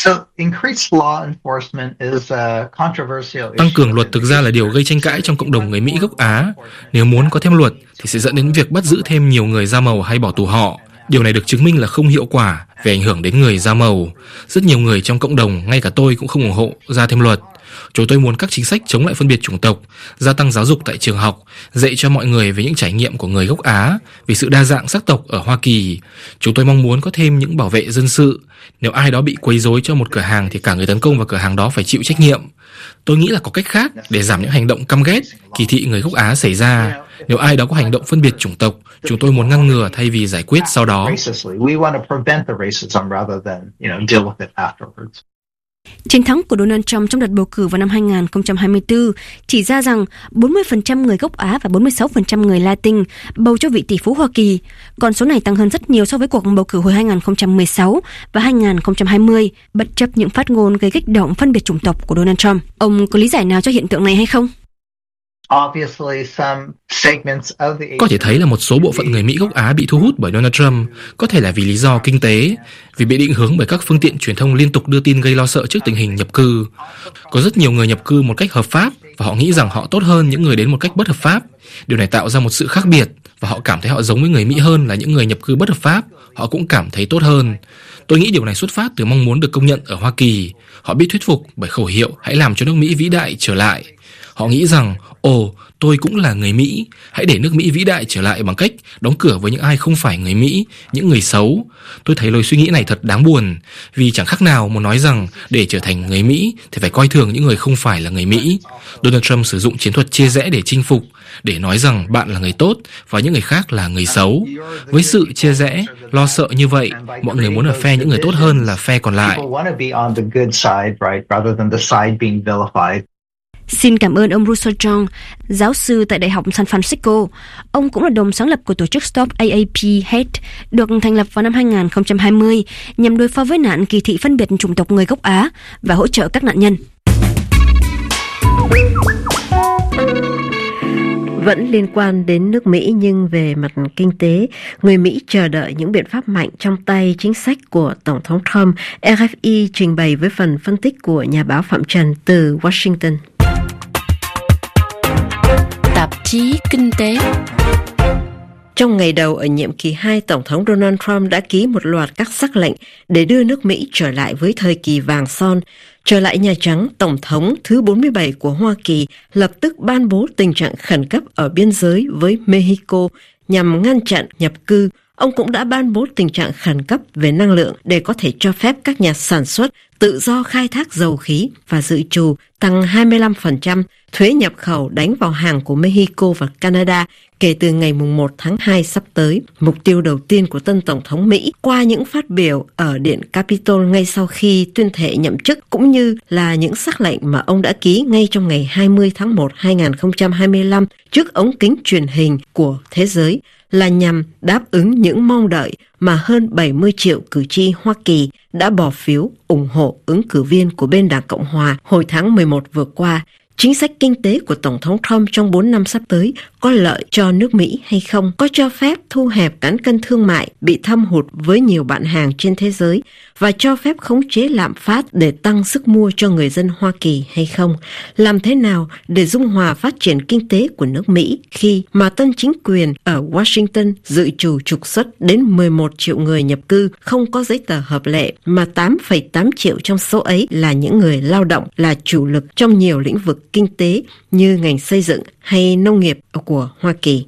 Tăng cường luật thực ra là điều gây tranh cãi trong cộng đồng người Mỹ gốc Á. Nếu muốn có thêm luật thì sẽ dẫn đến việc bắt giữ thêm nhiều người da màu hay bỏ tù họ. Điều này được chứng minh là không hiệu quả về ảnh hưởng đến người da màu. Rất nhiều người trong cộng đồng, ngay cả tôi cũng không ủng hộ ra thêm luật. Chúng tôi muốn các chính sách chống lại phân biệt chủng tộc, gia tăng giáo dục tại trường học, dạy cho mọi người về những trải nghiệm của người gốc Á, về sự đa dạng sắc tộc ở Hoa Kỳ. Chúng tôi mong muốn có thêm những bảo vệ dân sự. Nếu ai đó bị quấy rối cho một cửa hàng thì cả người tấn công vào cửa hàng đó phải chịu trách nhiệm. Tôi nghĩ là có cách khác để giảm những hành động căm ghét, kỳ thị người gốc Á xảy ra. Nếu ai đó có hành động phân biệt chủng tộc, chúng tôi muốn ngăn ngừa thay vì giải quyết sau đó. Chiến thắng của Donald Trump trong đợt bầu cử vào năm 2024 chỉ ra rằng 40% người gốc Á và 46% người Latin bầu cho vị tỷ phú Hoa Kỳ. Con số này tăng hơn rất nhiều so với cuộc bầu cử hồi 2016 và 2020, bất chấp những phát ngôn gây kích động phân biệt chủng tộc của Donald Trump. Ông có lý giải nào cho hiện tượng này hay không? Có thể thấy là một số bộ phận người Mỹ gốc Á bị thu hút bởi Donald Trump, có thể là vì lý do kinh tế, vì bị định hướng bởi các phương tiện truyền thông liên tục đưa tin gây lo sợ trước tình hình nhập cư. Có rất nhiều người nhập cư một cách hợp pháp và họ nghĩ rằng họ tốt hơn những người đến một cách bất hợp pháp. Điều này tạo ra một sự khác biệt và họ cảm thấy họ giống với người Mỹ hơn là những người nhập cư bất hợp pháp. Họ cũng cảm thấy tốt hơn. Tôi nghĩ điều này xuất phát từ mong muốn được công nhận ở Hoa Kỳ. Họ bị thuyết phục bởi khẩu hiệu hãy làm cho nước Mỹ vĩ đại trở lại. Họ nghĩ rằng, tôi cũng là người Mỹ, hãy để nước Mỹ vĩ đại trở lại bằng cách đóng cửa với những ai không phải người Mỹ, những người xấu. Tôi thấy lối suy nghĩ này thật đáng buồn, vì chẳng khác nào muốn nói rằng để trở thành người Mỹ thì phải coi thường những người không phải là người Mỹ. Donald Trump sử dụng chiến thuật chia rẽ để chinh phục, để nói rằng bạn là người tốt và những người khác là người xấu. Với sự chia rẽ, lo sợ như vậy, mọi người muốn ở phe những người tốt hơn là phe còn lại. Xin cảm ơn ông Russell John, giáo sư tại Đại học San Francisco. Ông cũng là đồng sáng lập của tổ chức Stop AAP Hate, được thành lập vào năm 2020 nhằm đối phó với nạn kỳ thị phân biệt chủng tộc người gốc Á và hỗ trợ các nạn nhân. Vẫn liên quan đến nước Mỹ nhưng về mặt kinh tế, người Mỹ chờ đợi những biện pháp mạnh trong tay chính sách của Tổng thống Trump. RFI trình bày với phần phân tích của nhà báo Phạm Trần từ Washington. Tạp chí Kinh tế. Trong ngày đầu ở nhiệm kỳ 2, Tổng thống Donald Trump đã ký một loạt các sắc lệnh để đưa nước Mỹ trở lại với thời kỳ vàng son. Trở lại Nhà Trắng, Tổng thống thứ 47 của Hoa Kỳ lập tức ban bố tình trạng khẩn cấp ở biên giới với Mexico nhằm ngăn chặn nhập cư. Ông cũng đã ban bố tình trạng khẩn cấp về năng lượng để có thể cho phép các nhà sản xuất tự do khai thác dầu khí và dự trù tăng 25% thuế nhập khẩu đánh vào hàng của Mexico và Canada kể từ ngày 1 tháng 2 sắp tới. Mục tiêu đầu tiên của tân Tổng thống Mỹ qua những phát biểu ở Điện Capitol ngay sau khi tuyên thệ nhậm chức cũng như là những sắc lệnh mà ông đã ký ngay trong ngày 20 tháng 1 2025 trước ống kính truyền hình của thế giới là nhằm đáp ứng những mong đợi mà hơn 70 triệu cử tri Hoa Kỳ đã bỏ phiếu ủng hộ ứng cử viên của bên Đảng Cộng Hòa hồi tháng 11 vừa qua. Chính sách kinh tế của Tổng thống Trump trong 4 năm sắp tới có lợi cho nước Mỹ hay không? Có cho phép thu hẹp cán cân thương mại bị thâm hụt với nhiều bạn hàng trên thế giới và cho phép khống chế lạm phát để tăng sức mua cho người dân Hoa Kỳ hay không? Làm thế nào để dung hòa phát triển kinh tế của nước Mỹ khi mà tân chính quyền ở Washington dự trù trục xuất đến 11 triệu người nhập cư không có giấy tờ hợp lệ mà 8,8 triệu trong số ấy là những người lao động là chủ lực trong nhiều lĩnh vực kinh tế như ngành xây dựng hay nông nghiệp của Hoa Kỳ.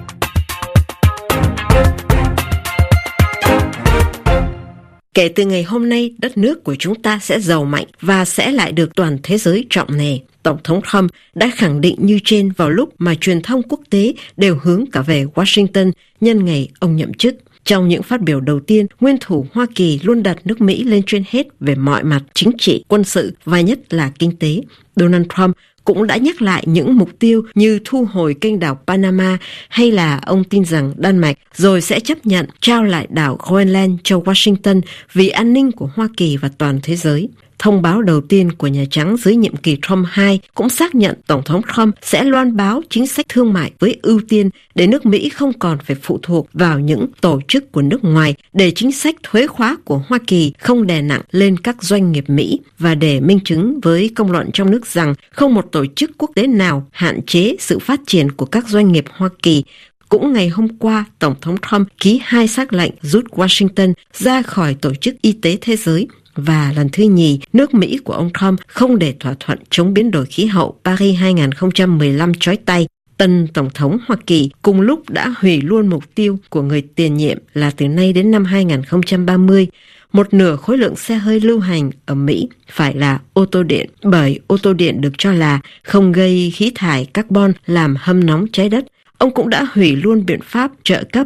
Kể từ ngày hôm nay, đất nước của chúng ta sẽ giàu mạnh và sẽ lại được toàn thế giới trọng nể. Tổng thống Trump đã khẳng định như trên vào lúc mà truyền thông quốc tế đều hướng cả về Washington nhân ngày ông nhậm chức. Trong những phát biểu đầu tiên, nguyên thủ Hoa Kỳ luôn đặt nước Mỹ lên trên hết về mọi mặt chính trị, quân sự và nhất là kinh tế. Donald Trump cũng đã nhắc lại những mục tiêu như thu hồi kênh đảo Panama hay là ông tin rằng Đan Mạch rồi sẽ chấp nhận trao lại đảo Groenland cho Washington vì an ninh của Hoa Kỳ và toàn thế giới. Thông báo đầu tiên của Nhà Trắng dưới nhiệm kỳ Trump 2 cũng xác nhận Tổng thống Trump sẽ loan báo chính sách thương mại với ưu tiên để nước Mỹ không còn phải phụ thuộc vào những tổ chức của nước ngoài, để chính sách thuế khóa của Hoa Kỳ không đè nặng lên các doanh nghiệp Mỹ và để minh chứng với công luận trong nước rằng không một tổ chức quốc tế nào hạn chế sự phát triển của các doanh nghiệp Hoa Kỳ. Cũng ngày hôm qua, Tổng thống Trump ký 2 sắc lệnh rút Washington ra khỏi Tổ chức Y tế Thế giới và lần thứ nhì, nước Mỹ của ông Trump không để thỏa thuận chống biến đổi khí hậu Paris 2015 chói tay. Tân Tổng thống Hoa Kỳ cùng lúc đã hủy luôn mục tiêu của người tiền nhiệm là từ nay đến năm 2030, một nửa khối lượng xe hơi lưu hành ở Mỹ phải là ô tô điện, bởi ô tô điện được cho là không gây khí thải carbon làm hâm nóng trái đất. Ông cũng đã hủy luôn biện pháp trợ cấp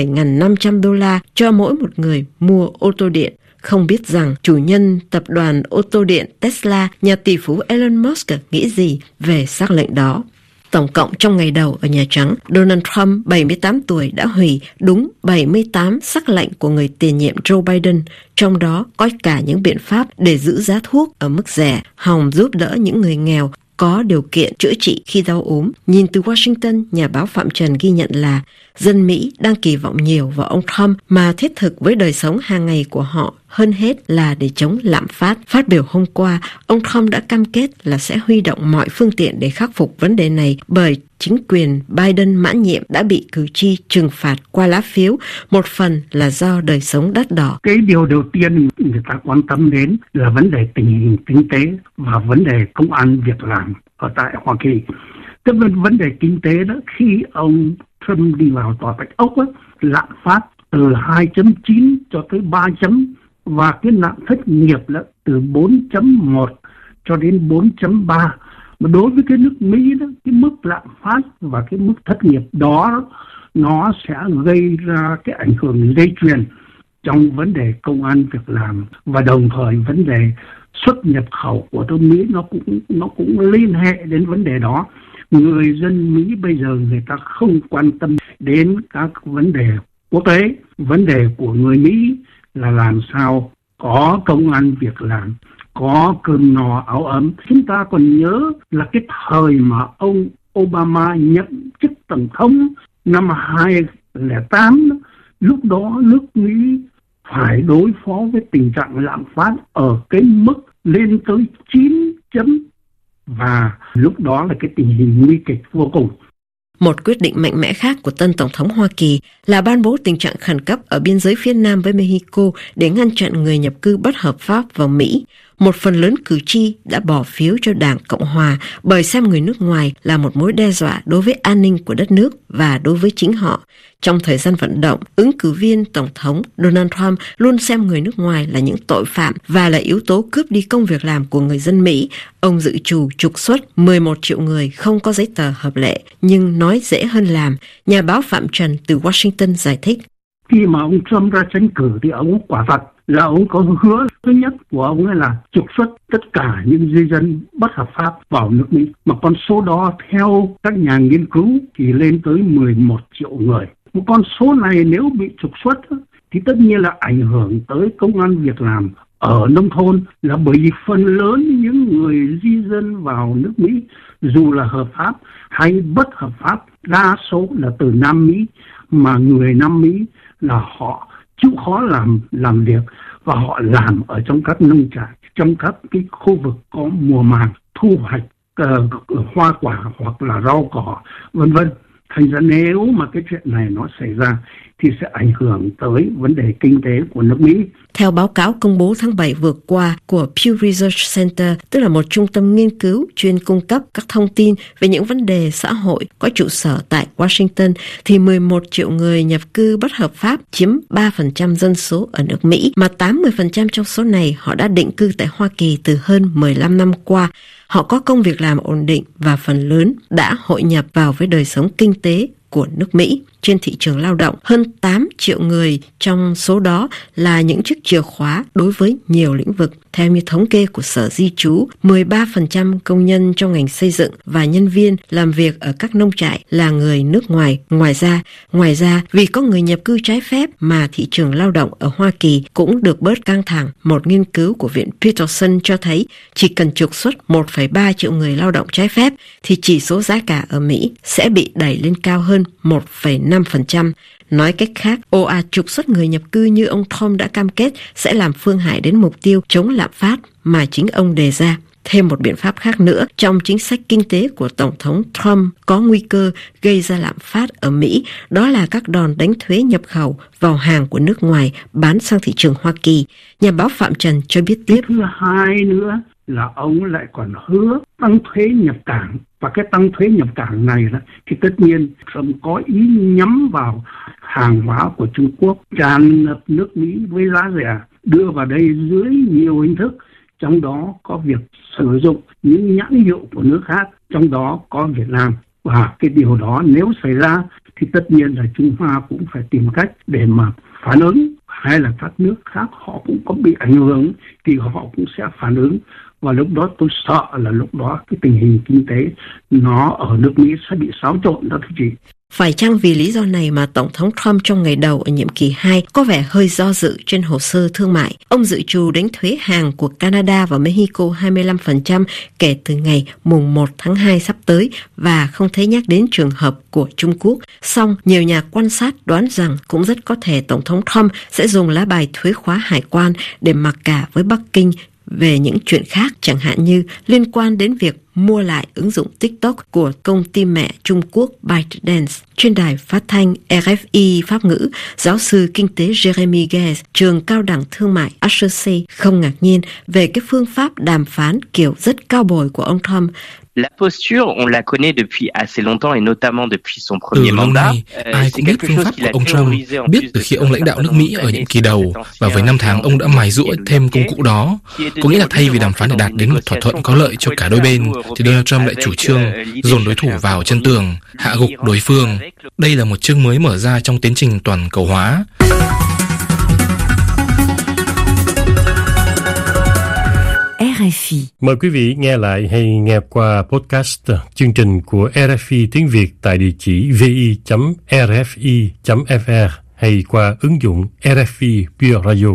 $7.500 cho mỗi một người mua ô tô điện. Không biết rằng chủ nhân tập đoàn ô tô điện Tesla, nhà tỷ phú Elon Musk nghĩ gì về sắc lệnh đó. Tổng cộng trong ngày đầu ở Nhà Trắng, Donald Trump, 78 tuổi, đã hủy đúng 78 sắc lệnh của người tiền nhiệm Joe Biden, trong đó có cả những biện pháp để giữ giá thuốc ở mức rẻ, hòng giúp đỡ những người nghèo có điều kiện chữa trị khi đau ốm. Nhìn từ Washington, nhà báo Phạm Trần ghi nhận là dân Mỹ đang kỳ vọng nhiều vào ông Trump mà thiết thực với đời sống hàng ngày của họ hơn hết là để chống lạm phát. Phát biểu hôm qua, ông Trump đã cam kết là sẽ huy động mọi phương tiện để khắc phục vấn đề này, bởi chính quyền Biden mãn nhiệm đã bị cử tri trừng phạt qua lá phiếu, một phần là do đời sống đắt đỏ. Cái điều đầu tiên người ta quan tâm đến là vấn đề tình hình kinh tế và vấn đề công ăn việc làm ở tại Hoa Kỳ. Tức là vấn đề kinh tế đó, khi ông Trump đi vào Tòa Bạch Ốc á, lạm phát từ 2.9 cho tới 3 chấm, và cái nạn thất nghiệp là từ 4.1 cho đến 4.3. Mà đối với cái nước Mỹ đó, cái mức lạm phát và cái mức thất nghiệp đó nó sẽ gây ra cái ảnh hưởng dây chuyền trong vấn đề công ăn việc làm, và đồng thời vấn đề xuất nhập khẩu của nước Mỹ nó cũng liên hệ đến vấn đề đó. Người dân Mỹ bây giờ người ta không quan tâm đến các vấn đề quốc tế. Vấn đề của người Mỹ là làm sao có công ăn việc làm, có cơm no áo ấm. Chúng ta còn nhớ là cái thời mà ông Obama nhậm chức tổng thống năm 2008, lúc đó nước Mỹ phải đối phó với tình trạng lạm phát ở cái mức lên tới 9 chấm, và lúc đó là cái tình hình nguy kịch vô cùng. Một quyết định mạnh mẽ khác của tân Tổng thống Hoa Kỳ là ban bố tình trạng khẩn cấp ở biên giới phía Nam với Mexico để ngăn chặn người nhập cư bất hợp pháp vào Mỹ. Một phần lớn cử tri đã bỏ phiếu cho Đảng Cộng Hòa bởi xem người nước ngoài là một mối đe dọa đối với an ninh của đất nước và đối với chính họ. Trong thời gian vận động, ứng cử viên Tổng thống Donald Trump luôn xem người nước ngoài là những tội phạm và là yếu tố cướp đi công việc làm của người dân Mỹ. Ông dự trục xuất 11 triệu người không có giấy tờ hợp lệ, nhưng nói dễ hơn làm. Nhà báo Phạm Trần từ Washington giải thích. Khi mà ông Trump ra tranh cử thì ông quả thật là ông có hứa thứ nhất của ông ấy là trục xuất tất cả những di dân bất hợp pháp vào nước Mỹ. Mà con số đó theo các nhà nghiên cứu thì lên tới 11 triệu người. Một con số này nếu bị trục xuất thì tất nhiên là ảnh hưởng tới công ăn việc làm ở nông thôn, là bởi vì phần lớn những người di dân vào nước Mỹ dù là hợp pháp hay bất hợp pháp, đa số là từ Nam Mỹ, mà người Nam Mỹ là họ chịu khó làm việc và họ làm ở trong các nông trại, trong các cái khu vực có mùa màng thu hoạch hoa quả hoặc là rau cỏ vân vân. Thành ra nếu mà cái chuyện này nó xảy ra thì sẽ ảnh hưởng tới vấn đề kinh tế của nước Mỹ. Theo báo cáo công bố tháng 7 vừa qua của Pew Research Center, tức là một trung tâm nghiên cứu chuyên cung cấp các thông tin về những vấn đề xã hội có trụ sở tại Washington, thì 11 triệu người nhập cư bất hợp pháp chiếm 3% dân số ở nước Mỹ, mà 80% trong số này họ đã định cư tại Hoa Kỳ từ hơn 15 năm qua. Họ có công việc làm ổn định và phần lớn đã hội nhập vào với đời sống kinh tế của nước Mỹ. Trên thị trường lao động, hơn 8 triệu người trong số đó là những chiếc chìa khóa đối với nhiều lĩnh vực. Theo như thống kê của Sở Di trú, 13% công nhân trong ngành xây dựng và nhân viên làm việc ở các nông trại là người nước ngoài. Ngoài ra, vì có người nhập cư trái phép mà thị trường lao động ở Hoa Kỳ cũng được bớt căng thẳng. Một nghiên cứu của Viện Peterson cho thấy chỉ cần trục xuất 1,3 triệu người lao động trái phép thì chỉ số giá cả ở Mỹ sẽ bị đẩy lên cao hơn 1,5%. Nói cách khác, ồ ạt trục xuất người nhập cư như ông Trump đã cam kết sẽ làm phương hại đến mục tiêu chống lạm phát mà chính ông đề ra. Thêm một biện pháp khác nữa trong chính sách kinh tế của Tổng thống Trump có nguy cơ gây ra lạm phát ở Mỹ, đó là các đòn đánh thuế nhập khẩu vào hàng của nước ngoài bán sang thị trường Hoa Kỳ. Nhà báo Phạm Trần cho biết tiếp. Thứ hai nữa là ông lại còn hứa tăng thuế nhập cảng, và cái tăng thuế nhập cảng này thì tất nhiên Trump có ý nhắm vào hàng hóa của Trung Quốc tràn ngập nước Mỹ với giá rẻ, đưa vào đây dưới nhiều hình thức, trong đó có việc sử dụng những nhãn hiệu của nước khác, trong đó có Việt Nam. Và cái điều đó nếu xảy ra thì tất nhiên là Trung Hoa cũng phải tìm cách để mà phản ứng, hay là các nước khác họ cũng có bị ảnh hưởng thì họ cũng sẽ phản ứng. Và lúc đó tôi sợ là lúc đó cái tình hình kinh tế nó ở nước Mỹ sẽ bị xáo trộn đó thưa chị. Phải chăng vì lý do này mà Tổng thống Trump trong ngày đầu ở nhiệm kỳ 2 có vẻ hơi do dự trên hồ sơ thương mại? Ông dự trù đánh thuế hàng của Canada và Mexico 25% kể từ ngày mùng 1 tháng 2 sắp tới và không thấy nhắc đến trường hợp của Trung Quốc. Song, nhiều nhà quan sát đoán rằng cũng rất có thể Tổng thống Trump sẽ dùng lá bài thuế khóa hải quan để mặc cả với Bắc Kinh về những chuyện khác, chẳng hạn như liên quan đến việc mua lại ứng dụng TikTok của công ty mẹ Trung Quốc ByteDance. Trên đài phát thanh RFI Pháp ngữ, giáo sư kinh tế Jeremy Guez, trường cao đẳng thương mại HEC không ngạc nhiên về cái phương pháp đàm phán kiểu rất cao bồi của ông Trump. La posture, on la connaît depuis assez longtemps et notamment depuis son premier mandat. Ai cũng biết phương pháp của ông Trump, biết từ khi ông lãnh đạo nước Mỹ ở nhiệm kỳ đầu, và với 5 tháng ông đã mài giũa thêm công cụ đó. Có nghĩa là thay vì đàm phán để đạt đến một thỏa thuận có lợi cho cả đôi bên, thì Donald Trump lại chủ trương dồn đối thủ vào chân tường, hạ gục đối phương. Đây là một chương mới mở ra trong tiến trình toàn cầu hóa. RFI. Mời quý vị nghe lại hay nghe qua podcast chương trình của RFI tiếng Việt tại địa chỉ vi.rfi.fr hay qua ứng dụng RFI Pure Radio.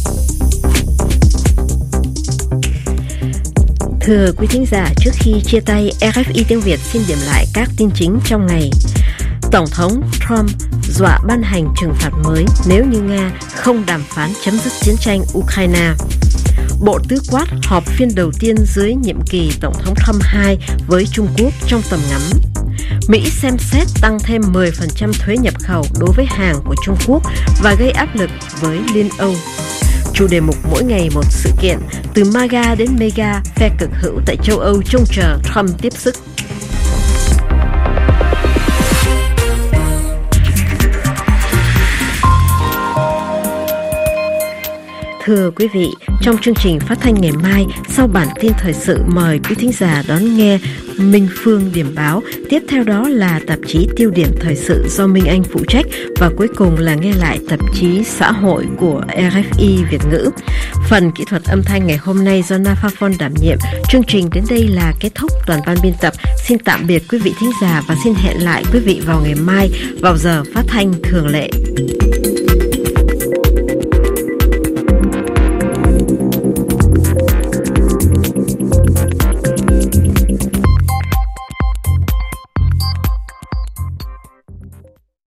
Thưa quý thính giả, trước khi chia tay, RFI tiếng Việt xin điểm lại các tin chính trong ngày. Tổng thống Trump dọa ban hành trừng phạt mới nếu như Nga không đàm phán chấm dứt chiến tranh Ukraine. Bộ Tứ Quát họp phiên đầu tiên dưới nhiệm kỳ Tổng thống Trump 2 với Trung Quốc trong tầm ngắm. Mỹ xem xét tăng thêm 10% thuế nhập khẩu đối với hàng của Trung Quốc và gây áp lực với Liên Âu. Chủ đề mục mỗi ngày một sự kiện, từ MAGA đến MEGA, phe cực hữu tại châu Âu trông chờ Trump tiếp sức. Thưa quý vị, trong chương trình phát thanh ngày mai, sau bản tin thời sự, mời quý thính giả đón nghe Minh Phương điểm báo, tiếp theo đó là tạp chí Tiêu điểm thời sự do Minh Anh phụ trách, và cuối cùng là nghe lại tạp chí xã hội của RFI Việt ngữ. Phần kỹ thuật âm thanh ngày hôm nay do Na Pha Phon đảm nhiệm. Chương trình đến đây là kết thúc. Toàn ban biên tập xin tạm biệt quý vị thính giả và xin hẹn lại quý vị vào ngày mai vào giờ phát thanh thường lệ.